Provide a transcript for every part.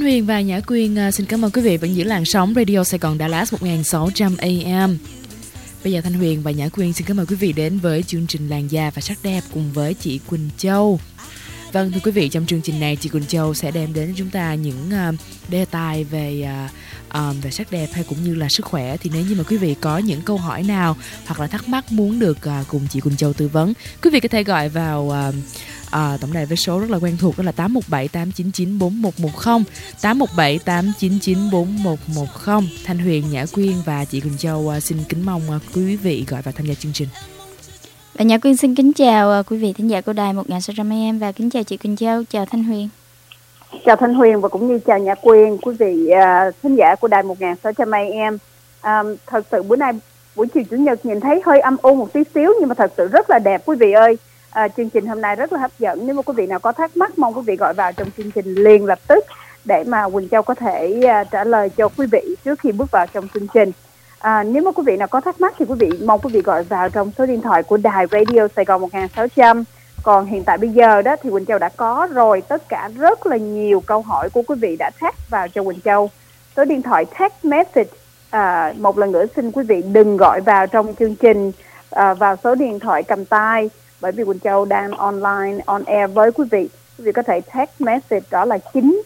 Thanh Huyền và Nhã Quyên xin cảm ơn quý vị vẫn giữ làn sóng Radio Sài Gòn Đà Lạt 1600 AM. Bây giờ Thanh Huyền và Nhã Quyên xin cảm ơn quý vị đến với chương trình Làn da và sắc đẹp cùng với chị Quỳnh Châu. Vâng, thưa quý vị, trong chương trình này chị Quỳnh Châu sẽ đem đến chúng ta những đề tài về sắc đẹp hay cũng như là sức khỏe. Thì nếu như mà quý vị có những câu hỏi nào hoặc là thắc mắc muốn được cùng chị Quỳnh Châu tư vấn, quý vị có thể gọi vào tổng đài với số rất là quen thuộc, đó là 817 899 4110, 817 899 4110. Thanh Huyền, Nhã Quyên và chị Quỳnh Châu xin kính mong quý vị gọi vào tham gia chương trình. Và Nhã Quyên xin kính chào quý vị thính giả của đài 1600 AM và kính chào chị Quỳnh Châu. Chào Thanh Huyền. Chào Thanh Huyền và cũng như chào Nhã Quyên, quý vị thính giả của đài 1600 AM. Thật sự bữa nay buổi chiều chủ nhật nhìn thấy hơi âm u một tí xíu nhưng mà thật sự rất là đẹp quý vị ơi. Chương trình hôm nay rất là hấp dẫn. Nếu mà quý vị nào có thắc mắc mong quý vị gọi vào trong chương trình liền lập tức để mà Quỳnh Châu có thể trả lời cho quý vị trước khi bước vào trong chương trình. Nếu mà quý vị nào có thắc mắc thì quý vị mong quý vị gọi vào trong số điện thoại của đài Radio Sài Gòn 1600. Còn hiện tại bây giờ đó thì Quỳnh Châu đã có rồi tất cả rất là nhiều câu hỏi của quý vị đã text vào cho Quỳnh Châu. Số điện thoại text message, một lần nữa xin quý vị đừng gọi vào trong chương trình vào số điện thoại cầm tay, bởi vì Quỳnh Châu đang online on air với quý vị. Quý vị có thể text message đó là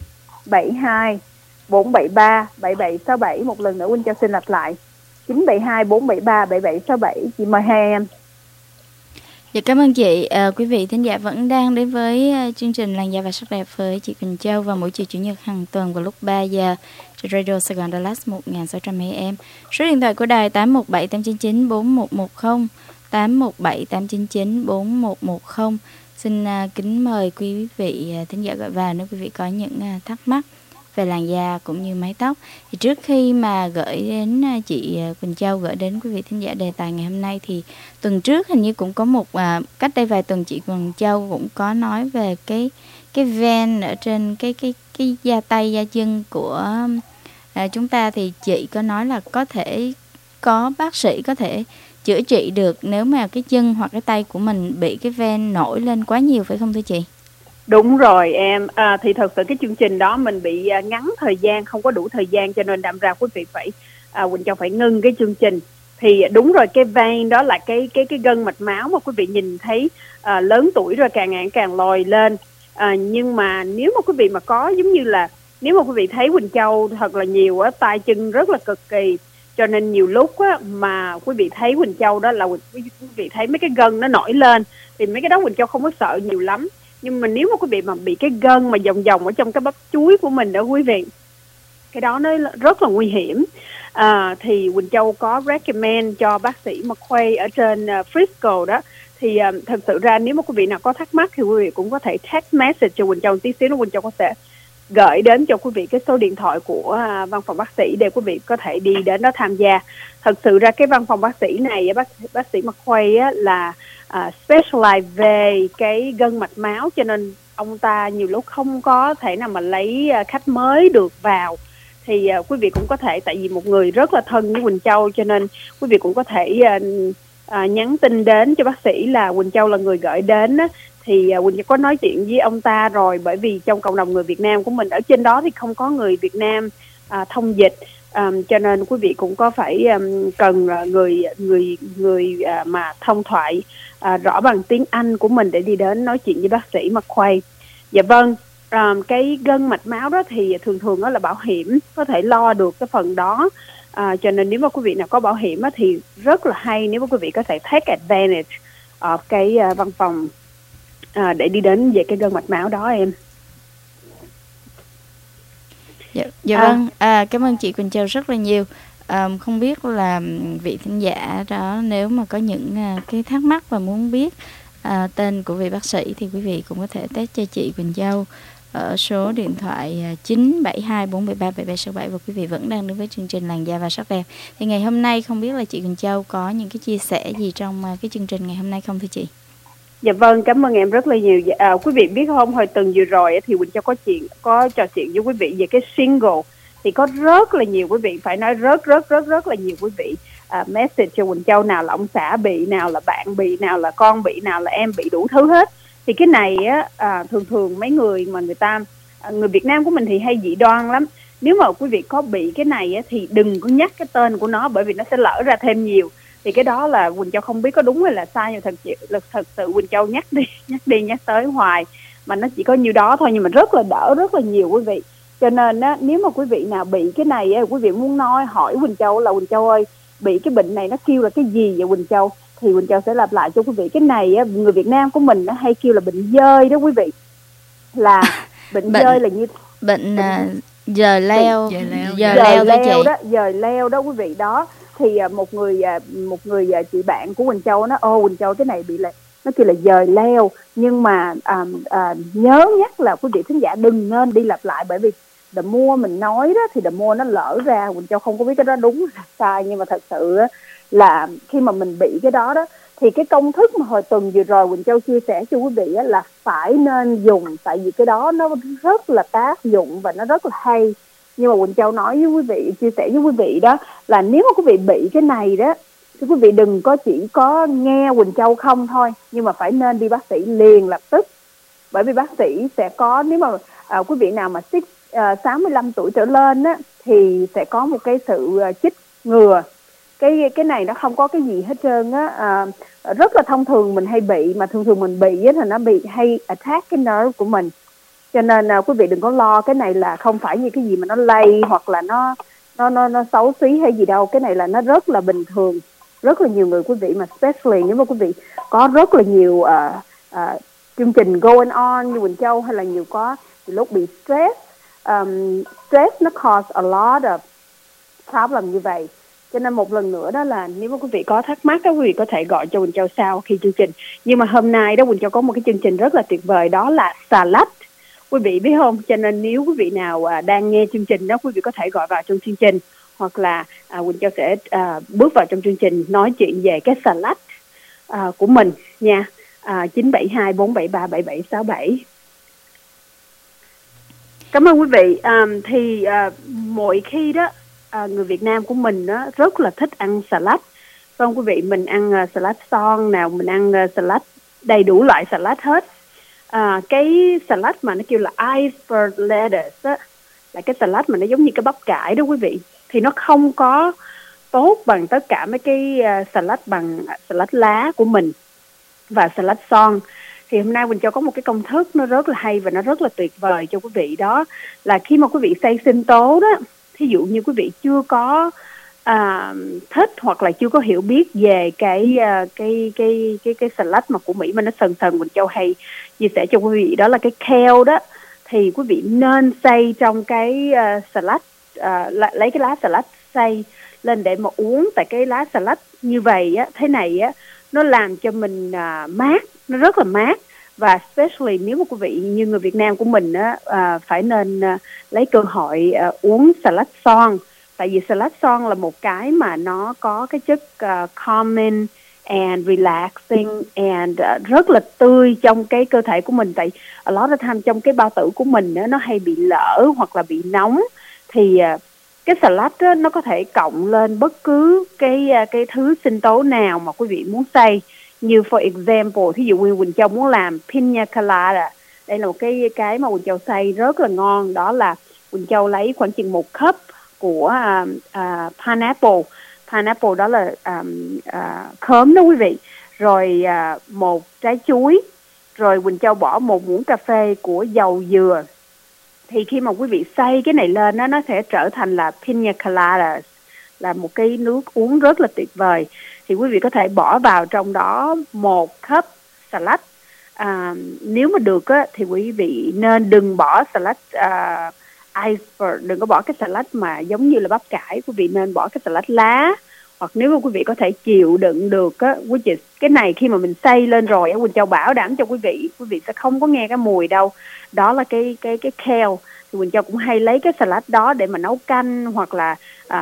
972 473 7767. Một lần nữa Quỳnh Châu xin lặp lại 972 473 7767. Chị mời hai em. Dạ, cảm ơn chị. Quý vị thính giả vẫn đang đến với chương trình Làn da và sắc đẹp với chị Quỳnh Châu vào mỗi chiều chủ nhật hàng tuần vào lúc 3 giờ trên Radio Sài Gòn Đà Lạt 1600 AM. Số điện thoại của đài 817 899 4110, 817 899 4110. Xin kính mời quý vị thính giả gọi vào nếu quý vị có những thắc mắc về làn da cũng như mái tóc. Thì trước khi mà gửi đến chị Quỳnh Châu, gửi đến quý vị thính giả đề tài ngày hôm nay, thì tuần trước hình như cũng có một cách đây vài tuần chị Quỳnh Châu cũng có nói về cái ven ở trên cái da tay da chân của chúng ta, thì chị có nói là có bác sĩ có thể chữa trị được nếu mà cái chân hoặc cái tay của mình bị cái ven nổi lên quá nhiều, phải không thưa chị? Đúng rồi em, thì thật sự cái chương trình đó mình bị ngắn thời gian, không có đủ thời gian cho nên đâm ra quý vị phải Quỳnh Châu phải ngưng cái chương trình. Thì đúng rồi, cái vein đó là cái gân mạch máu mà quý vị nhìn thấy lớn tuổi rồi càng ngày càng lồi lên. Nhưng mà nếu mà quý vị mà có giống như là nếu mà quý vị thấy Quỳnh Châu thật là nhiều á, tay chân rất là cực kỳ, cho nên nhiều lúc á, mà quý vị thấy Quỳnh Châu đó là quý vị thấy mấy cái gân nó nổi lên, thì mấy cái đó Quỳnh Châu không có sợ nhiều lắm. Nhưng mà nếu mà quý vị mà bị cái gân mà vòng vòng ở trong cái bắp chuối của mình đó quý vị, cái đó nó rất là nguy hiểm. Thì Quỳnh Châu có recommend cho bác sĩ McQuay ở trên Frisco đó. Thì thật sự ra nếu mà quý vị nào có thắc mắc thì quý vị cũng có thể text message cho Quỳnh Châu tí xíu nữa, Quỳnh Châu có thể gửi đến cho quý vị cái số điện thoại của văn phòng bác sĩ để quý vị có thể đi đến đó tham gia. Thật sự ra cái văn phòng bác sĩ này, bác sĩ McQuay á, là specialize về cái gân mạch máu, cho nên ông ta nhiều lúc không có thể nào mà lấy khách mới được vào. Thì quý vị cũng có thể, tại vì một người rất là thân với Quỳnh Châu, cho nên quý vị cũng có thể nhắn tin đến cho bác sĩ là Quỳnh Châu là người gửi đến á. Thì Quỳnh Châu có nói chuyện với ông ta rồi, bởi vì trong cộng đồng người Việt Nam của mình ở trên đó thì không có người Việt Nam thông dịch, cho nên quý vị cũng có phải cần người mà thông thoại rõ bằng tiếng Anh của mình để đi đến nói chuyện với bác sĩ McQuay. Dạ vâng, cái gân mạch máu đó thì thường đó là bảo hiểm có thể lo được cái phần đó. Cho nên nếu mà quý vị nào có bảo hiểm á, thì rất là hay nếu mà quý vị có thể take advantage of cái văn phòng để đi đến về cái gân mạch máu đó em. Dạ vâng, cảm ơn chị Quỳnh Châu rất là nhiều. Không biết là vị thính giả đó nếu mà có những cái thắc mắc và muốn biết tên của vị bác sĩ thì quý vị cũng có thể test cho chị Quỳnh Châu ở số điện thoại 972 473 7767. Và quý vị vẫn đang đến với chương trình Làn da và sắc đẹp. Thì ngày hôm nay không biết là chị Quỳnh Châu có những cái chia sẻ gì trong cái chương trình ngày hôm nay không thưa chị? Dạ vâng, cảm ơn em rất là nhiều. Quý vị biết không, hồi tuần vừa rồi thì Quỳnh Châu có trò chuyện với quý vị về cái single, thì có rất là nhiều quý vị, phải nói rất là nhiều quý vị message cho Quỳnh Châu, nào là ông xã bị, nào là bạn bị, nào là con bị, nào là em bị, đủ thứ hết. Thì cái này á, thường mấy người mà người ta người Việt Nam của mình thì hay dị đoan lắm. Nếu mà quý vị có bị cái này á, thì đừng có nhắc cái tên của nó, bởi vì nó sẽ lỡ ra thêm nhiều. Thì cái đó là Quỳnh Châu không biết có đúng hay là sai, nhưng thật sự Quỳnh Châu nhắc tới hoài mà nó chỉ có nhiêu đó thôi, nhưng mà rất là đỡ rất là nhiều quý vị. Cho nên á, nếu mà quý vị nào bị cái này á, quý vị muốn hỏi Quỳnh Châu là Quỳnh Châu ơi, bị cái bệnh này nó kêu là cái gì vậy Quỳnh Châu, thì Quỳnh Châu sẽ lặp lại cho quý vị. Cái này á, người Việt Nam của mình nó hay kêu là bệnh dơi đó quý vị. Là bệnh dơi là như bệnh dời leo đó quý vị. Đó thì một người chị bạn của Quỳnh Châu nó Quỳnh Châu cái này bị là nó kêu là dời leo, nhưng mà nhớ nhắc là quý vị thính giả đừng nên đi lặp lại, bởi vì the more mình nói đó thì the more nó lỡ ra. Quỳnh Châu không có biết cái đó đúng hay sai, nhưng mà thật sự là khi mà mình bị cái đó đó thì cái công thức mà hồi tuần vừa rồi Quỳnh Châu chia sẻ cho quý vị là phải nên dùng, tại vì cái đó nó rất là tác dụng và nó rất là hay. Nhưng mà Quỳnh Châu nói với quý vị, chia sẻ với quý vị đó là nếu mà quý vị bị cái này đó thì quý vị đừng có chỉ có nghe Quỳnh Châu không thôi, nhưng mà phải nên đi bác sĩ liền lập tức. Bởi vì bác sĩ sẽ có, nếu mà quý vị nào mà 65 tuổi trở lên á, thì sẽ có một cái sự chích ngừa. Cái này nó không có cái gì hết trơn á. Rất là thông thường mình hay bị, mà thường mình bị á, thì nó bị hay attack cái nerve của mình. Cho nên quý vị đừng có lo, cái này là không phải như cái gì mà nó lây hoặc là nó xấu xí hay gì đâu. Cái này là nó rất là bình thường. Rất là nhiều người quý vị, mà especially nếu mà quý vị có rất là nhiều chương trình going on như Quỳnh Châu, hay là nhiều có lúc bị stress. Stress nó cause a lot of problem như vậy. Cho nên một lần nữa đó là nếu mà quý vị có thắc mắc đó, quý vị có thể gọi cho Quỳnh Châu sau khi chương trình. Nhưng mà hôm nay đó Quỳnh Châu có một cái chương trình rất là tuyệt vời, đó là salad. Quý vị biết không? Cho nên nếu quý vị nào đang nghe chương trình đó, quý vị có thể gọi vào trong chương trình, hoặc là Quỳnh Châu sẽ bước vào trong chương trình nói chuyện về cái salad của mình nha. 972-473-7767. Cảm ơn quý vị. Thì mỗi khi đó người Việt Nam của mình đó rất là thích ăn salad. Vâng quý vị, mình ăn salad son nào, mình ăn salad đầy đủ loại salad hết. Cái salad mà nó kêu là iceberg lettuce á, là cái salad mà nó giống như cái bắp cải đó quý vị, thì nó không có tốt bằng tất cả mấy cái salad bằng salad lá của mình và salad son. Thì hôm nay Quỳnh Châu có một cái công thức nó rất là hay và nó rất là tuyệt vời cho quý vị. Đó là khi mà quý vị xay sinh tố đó, thí dụ như quý vị chưa có thích hoặc là chưa có hiểu biết về cái salad mà của Mỹ mà nó sần Quỳnh Châu hay chia sẻ cho quý vị, đó là cái kale đó. Thì quý vị nên xay trong cái salad, lấy cái lá salad xay lên để mà uống. Tại cái lá salad như vậy á, thế này á, nó làm cho mình mát, nó rất là mát. Và especially nếu mà quý vị như người Việt Nam của mình á, phải nên lấy cơ hội uống salad son. Tại vì salad son là một cái mà nó có cái chất calming and relaxing and rất là tươi trong cái cơ thể của mình. Tại a lot of time trong cái bao tử của mình á, nó hay bị lở hoặc là bị nóng, thì cái salad đó, nó có thể cộng lên bất cứ cái thứ sinh tố nào mà quý vị muốn xay. Như for example, thí dụ như Quỳnh Châu muốn làm pina colada, đây là một cái mà Quỳnh Châu xay rất là ngon. Đó là Quỳnh Châu lấy khoảng chừng 1 cup của pineapple. Pineapple đó là khóm đó quý vị. Rồi 1 trái chuối. Rồi Quỳnh Châu bỏ 1 muỗng cà phê của dầu dừa. Thì khi mà quý vị xay cái này lên nó sẽ trở thành là pina colada, là một cái nước uống rất là tuyệt vời. Thì quý vị có thể bỏ vào trong đó 1 cup salad. Nếu mà được á, thì quý vị nên đừng bỏ salad iceberg, đừng có bỏ cái salad mà giống như là bắp cải. Quý vị nên bỏ cái salad lá. Hoặc nếu mà quý vị có thể chịu đựng được á, cái này khi mà mình xay lên rồi á, Quỳnh Châu bảo đảm cho quý vị sẽ không có nghe cái mùi đâu. Đó là cái kale. Thì Quỳnh Châu cũng hay lấy cái salad đó để mà nấu canh, hoặc là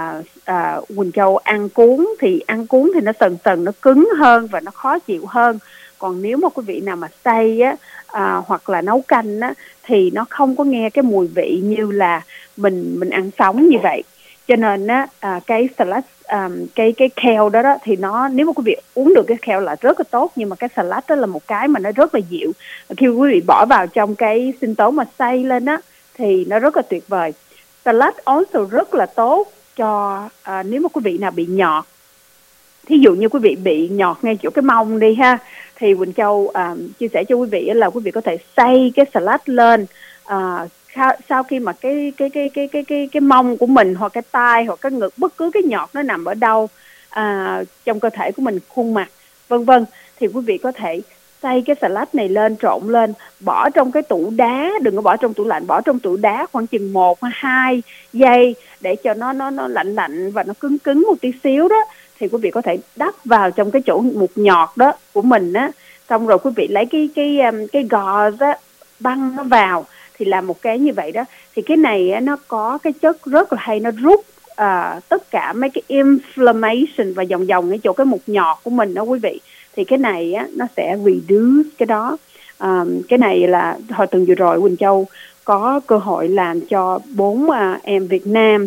Quỳnh Châu ăn cuốn. Thì ăn cuốn thì nó sần nó cứng hơn và nó khó chịu hơn. Còn nếu mà quý vị nào mà xay á, hoặc là nấu canh á, thì nó không có nghe cái mùi vị như là mình ăn sống như vậy. Cho nên á, cái salad, cái kale đó thì nó, nếu mà quý vị uống được cái kale là rất là tốt. Nhưng mà cái salad đó là một cái mà nó rất là dịu. Khi quý vị bỏ vào trong cái sinh tố mà xay lên á, thì nó rất là tuyệt vời. Salad also rất là tốt cho nếu mà quý vị nào bị nhọt. Thí dụ như quý vị bị nhọt ngay chỗ cái mông đi ha, thì Quỳnh Châu chia sẻ cho quý vị là quý vị có thể xay cái salad lên. Sau khi mà cái mông của mình hoặc cái tai hoặc cái ngực, bất cứ cái nhọt nó nằm ở đâu trong cơ thể của mình, khuôn mặt vân vân, thì quý vị có thể xay cái salad này lên, trộn lên, bỏ trong cái tủ đá, đừng có bỏ trong tủ lạnh, bỏ trong tủ đá khoảng chừng 1-2 giây để cho nó lạnh lạnh và nó cứng cứng một tí xíu đó, thì quý vị có thể đắp vào trong cái chỗ mụn nhọt đó của mình á, xong rồi quý vị lấy cái gauze á, băng nó vào, thì làm một cái như vậy đó. Thì cái này á, nó có cái chất rất là hay, nó rút tất cả mấy cái inflammation và vòng cái chỗ cái mụn nhọt của mình đó quý vị. Thì cái này á, nó sẽ reduce cái đó. Cái này là hồi tuần vừa rồi Quỳnh Châu có cơ hội làm cho 4 em Việt Nam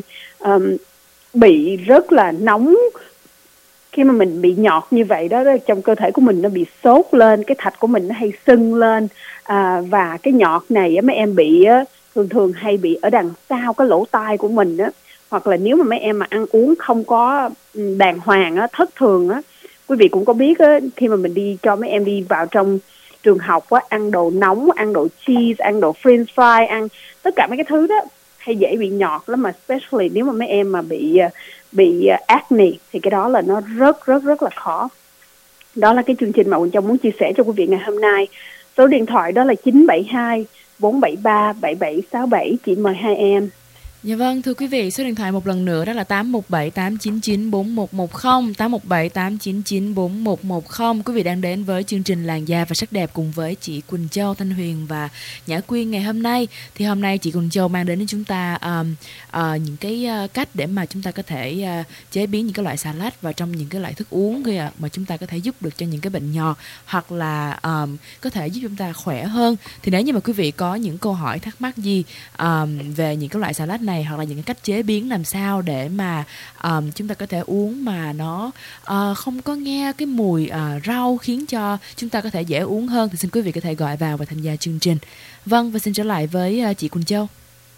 bị rất là nóng. Khi mà mình bị nhọt như vậy đó, trong cơ thể của mình nó bị sốt lên, cái thạch của mình nó hay sưng lên, và cái nhọt này mấy em bị thường hay bị ở đằng sau cái lỗ tai của mình á, hoặc là nếu mà mấy em mà ăn uống không có đàng hoàng á, thất thường á, quý vị cũng có biết á, khi mà mình đi cho mấy em đi vào trong trường học á, ăn đồ nóng, ăn đồ cheese, ăn đồ french fry, ăn tất cả mấy cái thứ đó hay dễ bị nhọt lắm, mà especially nếu mà mấy em mà bị acne thì cái đó là nó rất là khó. Đó là cái chương trình mà Quỳnh Châu muốn chia sẻ cho quý vị ngày hôm nay. Số điện thoại đó là 972 473 7767. Chị mời hai em. Dạ vâng, thưa quý vị, số điện thoại một lần nữa đó là 817 899 4110, 817 899 4110. Quý vị đang đến với chương trình Làn da và sắc đẹp cùng với chị Quỳnh Châu, Thanh Huyền và Nhã Quyên ngày hôm nay. Thì hôm nay chị Quỳnh Châu mang đến chúng ta những cái cách để mà chúng ta có thể chế biến những cái loại salad vào trong những cái loại thức uống mà chúng ta có thể giúp được cho những cái bệnh nhọt, hoặc là có thể giúp chúng ta khỏe hơn. Thì nếu như mà quý vị có những câu hỏi thắc mắc gì về những cái loại salad này, hoặc là những cái cách chế biến làm sao để mà chúng ta có thể uống mà nó không có nghe cái mùi rau, khiến cho chúng ta có thể dễ uống hơn, thì xin quý vị có thể gọi vào và tham gia chương trình. Vâng, và xin trở lại với chị Quỳnh Châu.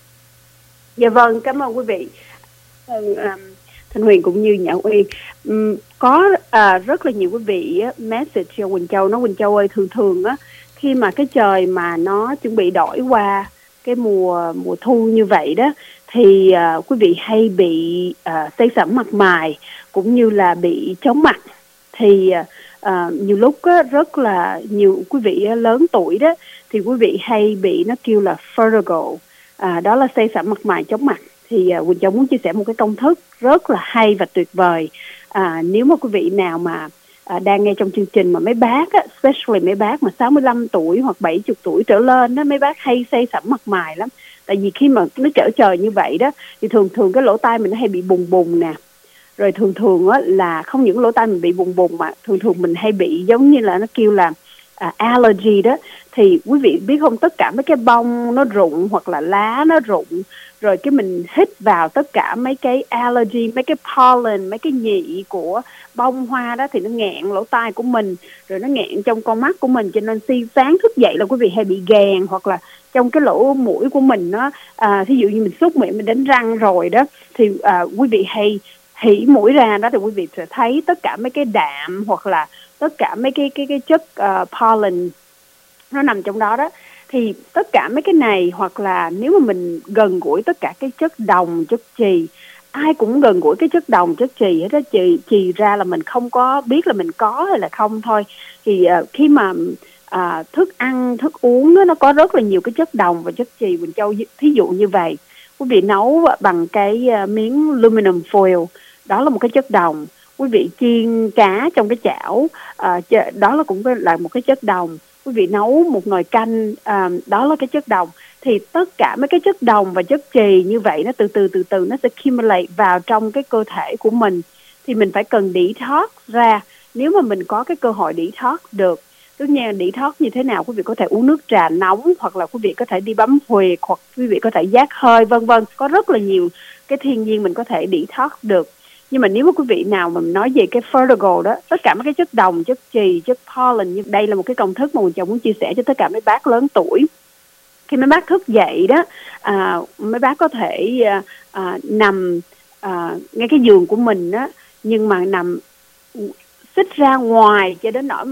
Dạ vâng, cảm ơn quý vị. Thanh Huyền cũng như Nhã Uyên. Có rất là nhiều quý vị message cho Quỳnh Châu, nói Quỳnh Châu ơi, thường á, khi mà cái trời mà nó chuẩn bị đổi qua cái mùa thu như vậy đó, thì quý vị hay bị xây sẩm mặt mày cũng như là bị chóng mặt. Thì nhiều lúc á, rất là nhiều quý vị lớn tuổi đó, thì quý vị hay bị nó kêu là vertigo, đó là xây sẩm mặt mày, chóng mặt. Thì Quỳnh Châu muốn chia sẻ một cái công thức rất là hay và tuyệt vời. Nếu mà quý vị nào mà đang nghe trong chương trình mà mấy bác á, especially mấy bác mà 65 tuổi hoặc 70 tuổi trở lên đó, mấy bác hay xây sẩm mặt mày lắm. Tại vì khi mà nó trở trời như vậy đó, thì thường cái lỗ tai mình nó hay bị bùng bùng nè. Rồi thường á, là không những lỗ tai mình bị bùng bùng mà thường mình hay bị giống như là nó kêu là allergy đó. Thì quý vị biết không, tất cả mấy cái bông nó rụng hoặc là lá nó rụng, rồi cái mình hít vào tất cả mấy cái allergy, mấy cái pollen, mấy cái nhị của bông hoa đó, thì nó nghẹn lỗ tai của mình, rồi nó nghẹn trong con mắt của mình, cho nên sáng thức dậy là quý vị hay bị gàn, hoặc là trong cái lỗ mũi của mình nó thí dụ như mình súc miệng, mình đánh răng rồi đó, thì quý vị hay hỉ mũi ra đó, thì quý vị sẽ thấy tất cả mấy cái đạm hoặc là tất cả mấy cái chất pollen nó nằm trong đó đó. Thì tất cả mấy cái này, hoặc là nếu mà mình gần gũi tất cả cái chất đồng, chất chì, ai cũng gần gũi cái chất đồng, chất chì hết đó, chì ra là mình không có biết là mình có hay là không thôi. Thì khi mà thức ăn, thức uống đó, nó có rất là nhiều cái chất đồng và chất chì. Quỳnh Châu thí dụ như vậy, quý vị nấu bằng cái miếng aluminum foil, đó là một cái chất đồng. Quý vị chiên cá trong cái chảo, đó là cũng là một cái chất đồng. Quý vị nấu một nồi canh, đó là cái chất đồng. Thì tất cả mấy cái chất đồng và chất chì như vậy nó từ từ nó sẽ accumulate vào trong cái cơ thể của mình. Thì mình phải cần detox ra. Nếu mà mình có cái cơ hội detox được, tức là detox như thế nào, quý vị có thể uống nước trà nóng, hoặc là quý vị có thể đi bấm huyệt, hoặc quý vị có thể giác hơi, vân vân. Có rất là nhiều cái thiên nhiên mình có thể detox được. Nhưng mà nếu mà quý vị nào mà nói về cái vertigo đó, tất cả mấy cái chất đồng, chất chì, chất pollen, như đây là một cái công thức mà mình muốn chia sẻ cho tất cả mấy bác lớn tuổi. Khi mấy bác thức dậy đó, mấy bác có thể nằm ngay cái giường của mình đó, nhưng mà nằm xích ra ngoài cho đến nỗi mà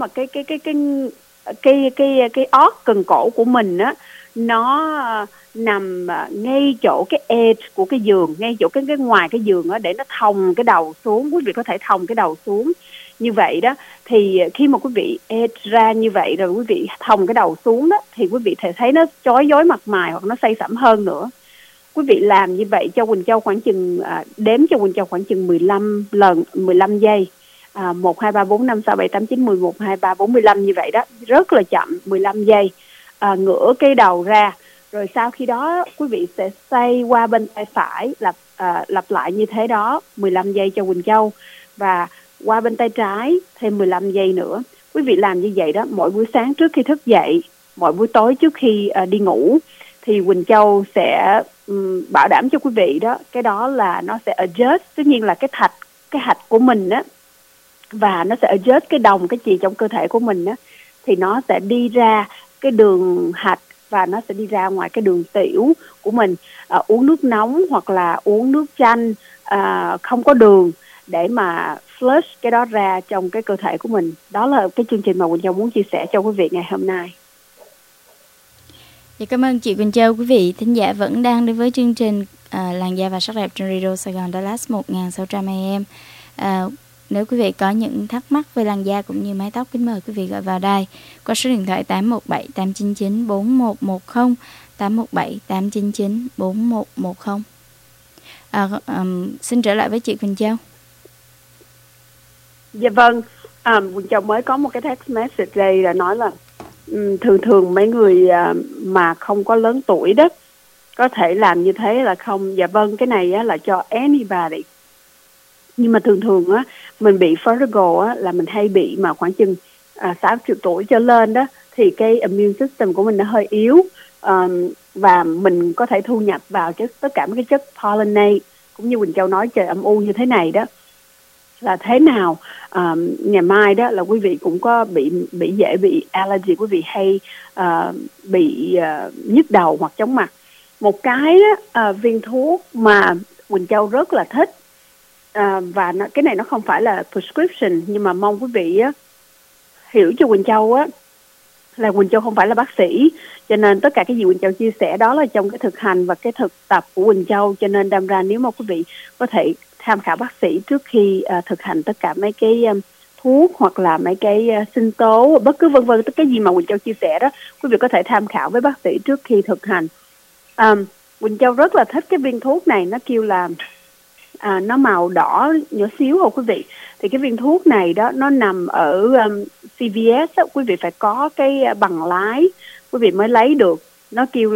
cái ót cần cổ của mình á, nó nằm ngay chỗ cái edge của cái giường, ngay chỗ cái ngoài cái giường á, để nó thòng cái đầu xuống. Quý vị có thể thòng cái đầu xuống như vậy đó. Thì khi mà quý vị edge ra như vậy rồi quý vị thòng cái đầu xuống đó, thì quý vị thể thấy nó chói nhói mặt mày hoặc nó say sẩm hơn nữa. Quý vị làm như vậy cho Quỳnh Châu khoảng chừng đếm cho Quỳnh Châu khoảng chừng 15 lần, 15 giây. 1, 2, 3, 4, 5, 6, 7, 8, 9, 10, 1, 2, 3, 4, 15 như vậy đó. Rất là chậm, 15 giây. Ngửa cái đầu ra. Rồi sau khi đó quý vị sẽ xoay qua bên tay phải, lặp lại như thế đó 15 giây cho Quỳnh Châu. Và qua bên tay trái thêm 15 giây nữa. Quý vị làm như vậy đó mỗi buổi sáng trước khi thức dậy, mỗi buổi tối trước khi đi ngủ. Thì Quỳnh Châu sẽ bảo đảm cho quý vị đó, cái đó là nó sẽ adjust, tất nhiên là cái hạch của mình á, và nó sẽ adjust cái đồng, cái chì trong cơ thể của mình á, thì nó sẽ đi ra cái đường hạch và nó sẽ đi ra ngoài cái đường tiểu của mình. Uống nước nóng hoặc là uống nước chanh không có đường để mà flush cái đó ra trong cái cơ thể của mình. Đó là cái chương trình mà Quỳnh Châu muốn chia sẻ cho quý vị ngày hôm nay. Dạ, cảm ơn chị Quỳnh Châu. Quý vị thính giả vẫn đang đến với chương trình Làn da và sắc đẹp trên Radio Sài Gòn Dallas 1600 AM. Nếu quý vị có những thắc mắc về làn da cũng như mái tóc, kính mời quý vị gọi vào đây qua số điện thoại 817 899 4110, 817 899 4110. Xin trở lại với chị Quỳnh Châu. Dạ vâng, Quỳnh Châu mới có một cái text message đây là nói là thường mấy người mà không có lớn tuổi đó có thể làm như thế là không. Dạ vâng, cái này á, là cho anybody. Nhưng mà thường á, mình bị vertigo á, là mình hay bị mà khoảng chừng 60 tuổi trở lên đó, thì cái immune system của mình nó hơi yếu, và mình có thể thu nhập vào tất cả mấy cái chất pollinate, cũng như Quỳnh Châu nói trời âm u như thế này đó, là thế nào ngày mai đó là quý vị cũng có dễ bị allergy, quý vị hay bị nhức đầu hoặc chóng mặt. Một cái đó, viên thuốc mà Quỳnh Châu rất là thích, và cái này nó không phải là prescription, nhưng mà mong quý vị hiểu cho Quỳnh Châu á, là Quỳnh Châu không phải là bác sĩ, cho nên tất cả cái gì Quỳnh Châu chia sẻ đó là trong cái thực hành và cái thực tập của Quỳnh Châu, cho nên đâm ra nếu mà quý vị có thể tham khảo bác sĩ trước khi thực hành tất cả mấy cái thuốc hoặc là mấy cái sinh tố, bất cứ vân vân, tất cái gì mà Quỳnh Châu chia sẻ đó, quý vị có thể tham khảo với bác sĩ trước khi thực hành. Quỳnh Châu rất là thích cái viên thuốc này, nó kêu là nó màu đỏ nhỏ xíu thôi quý vị. Thì cái viên thuốc này đó nó nằm ở CVS đó, quý vị phải có cái bằng lái quý vị mới lấy được. Nó kêu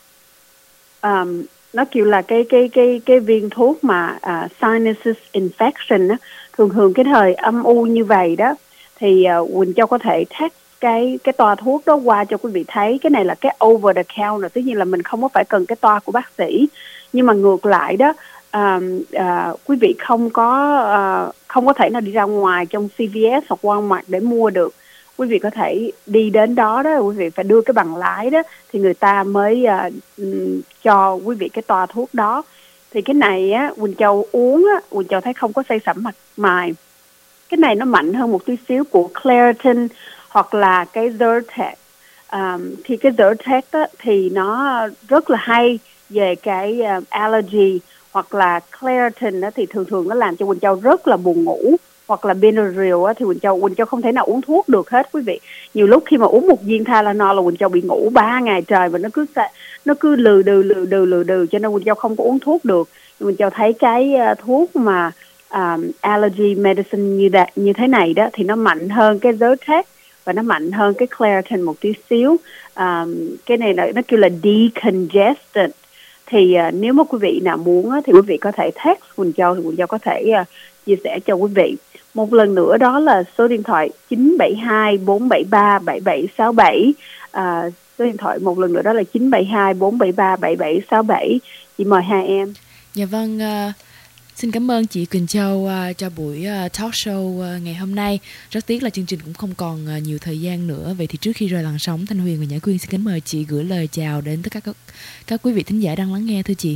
là cái viên thuốc mà sinuses infection đó. Thường cái thời âm u như vậy đó thì Quỳnh Châu có thể text cái toa thuốc đó qua cho quý vị thấy. Cái này là cái over the counter, tất nhiên là mình không có phải cần cái toa của bác sĩ, nhưng mà ngược lại đó, quý vị không có thể nào đi ra ngoài trong CVS hoặc Walmart để mua được. Quý vị có thể đi đến đó đó, quý vị phải đưa cái bằng lái đó thì người ta mới cho quý vị cái toa thuốc đó. Thì cái này á, Quỳnh Châu uống á, Quỳnh Châu thấy không có say sẩm mặt mày. Cái này nó mạnh hơn một tí xíu của Claritin hoặc là cái Zyrtec. Thì cái Zyrtec á, thì nó rất là hay về cái allergy, hoặc là Claritin á, thì thường nó làm cho Quỳnh Châu rất là buồn ngủ, hoặc là Benadryl á, thì Quỳnh Châu không thể nào uống thuốc được hết quý vị. Nhiều lúc khi mà uống một viên Tylenol là Quỳnh Châu bị ngủ 3 ngày trời, và nó cứ lừ đừ, cho nên Quỳnh Châu không có uống thuốc được. Quỳnh Châu thấy cái thuốc mà allergy medicine như thế này đó thì nó mạnh hơn cái Zyrtec và nó mạnh hơn cái Claritin một tí xíu. Cái này nó kêu là decongestant. Thì nếu mà quý vị nào muốn thì quý vị có thể text Quỳnh Châu, thì Quỳnh Châu có thể chia sẻ cho quý vị. Một lần nữa đó là số điện thoại 972 473 7767. Số điện thoại một lần nữa đó là 972 473 7767. Chị mời hai em. Dạ vâng, Xin cảm ơn chị Quỳnh Châu cho buổi talk show ngày hôm nay. Rất tiếc là chương trình cũng không còn nhiều thời gian nữa. Vậy thì trước khi rời làn sóng, Thanh Huyền và Nhã Quyên xin kính mời chị gửi lời chào đến tất cả các quý vị thính giả đang lắng nghe thưa chị.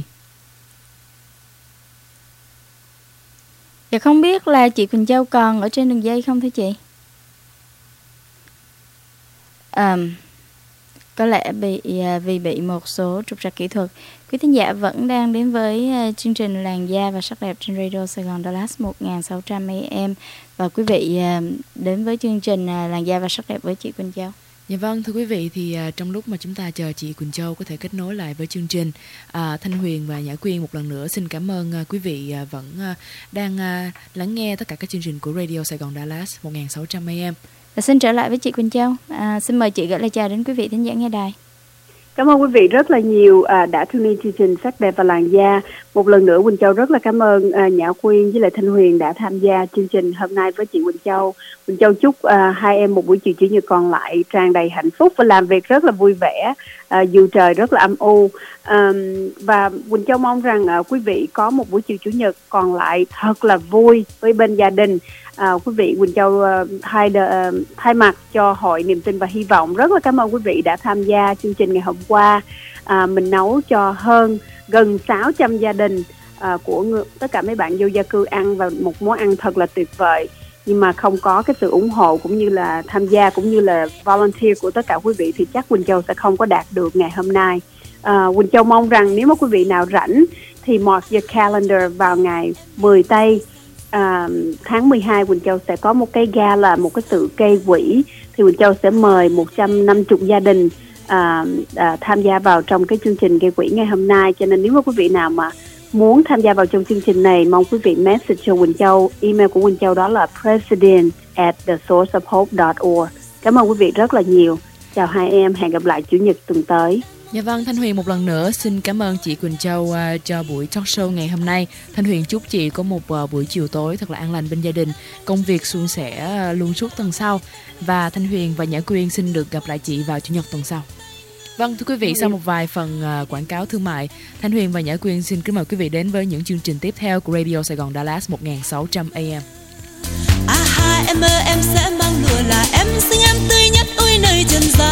Dạ không biết là chị Quỳnh Châu còn ở trên đường dây không thưa chị? Có lẽ vì bị một số trục trặc kỹ thuật. Quý thính giả vẫn đang đến với chương trình Làn da và sắc đẹp trên Radio Sài Gòn Dallas 1600 AM. Và quý vị đến với chương trình Làn da và sắc đẹp với chị Quỳnh Châu. Dạ vâng, thưa quý vị, thì trong lúc mà chúng ta chờ chị Quỳnh Châu có thể kết nối lại với chương trình, Thanh Huyền và Nhã Quyên một lần nữa xin cảm ơn quý vị vẫn đang lắng nghe tất cả các chương trình của Radio Sài Gòn Dallas 1600 AM. Xin trở lại với chị Quỳnh Châu. Xin mời chị gửi lời chào đến quý vị thính giả nghe đài. Cảm ơn quý vị rất là nhiều đã tune in chương trình Sắc đẹp và làn da. Một lần nữa Quỳnh Châu rất là cảm ơn Nhã Quyên với lại Thanh Huyền đã tham gia chương trình hôm nay với chị Quỳnh Châu. Quỳnh Châu chúc hai em một buổi chiều chủ nhật còn lại tràn đầy hạnh phúc và làm việc rất là vui vẻ dù trời rất là âm u. Và Quỳnh Châu mong rằng quý vị có một buổi chiều chủ nhật còn lại thật là vui với bên gia đình. Quý vị, Quỳnh Châu thay mặt cho Hội Niềm tin và Hy vọng rất là cảm ơn quý vị đã tham gia chương trình ngày hôm qua. Mình nấu cho gần 600 gia đình của tất cả mấy bạn vô gia cư ăn, và một món ăn thật là tuyệt vời. Nhưng mà không có cái sự ủng hộ cũng như là tham gia cũng như là volunteer của tất cả quý vị thì chắc Quỳnh Châu sẽ không có đạt được ngày hôm nay. Quỳnh Châu mong rằng nếu mà quý vị nào rảnh thì mark your calendar vào ngày 10 tây tháng 12 Quỳnh Châu sẽ có một cái gala, một cái sự gây quỹ, thì Quỳnh Châu sẽ mời 150 gia đình tham gia vào trong cái chương trình gây quỹ ngày hôm nay. Cho nên nếu mà quý vị nào mà muốn tham gia vào trong chương trình này, mong quý vị message cho Quỳnh Châu. Email của Quỳnh Châu đó là president@thesourceofhope.org. Cảm ơn quý vị rất là nhiều. Chào hai em, hẹn gặp lại chủ nhật tuần tới. Dạ vâng, Thanh Huyền một lần nữa xin cảm ơn chị Quỳnh Châu cho buổi talk show ngày hôm nay. Thanh Huyền chúc chị có một buổi chiều tối thật là an lành bên gia đình, công việc suôn sẻ luôn suốt tuần sau. Và Thanh Huyền và Nhã Quyên xin được gặp lại chị vào chủ nhật tuần sau. Vâng, thưa quý vị, sau một vài phần quảng cáo thương mại, Thanh Huyền và Nhã Quyên xin kính mời quý vị đến với những chương trình tiếp theo của Radio Sài Gòn Dallas 1600 AM. Em ơi, em sẽ mang lụa là em xinh em tươi nhất ôi nơi trần gian.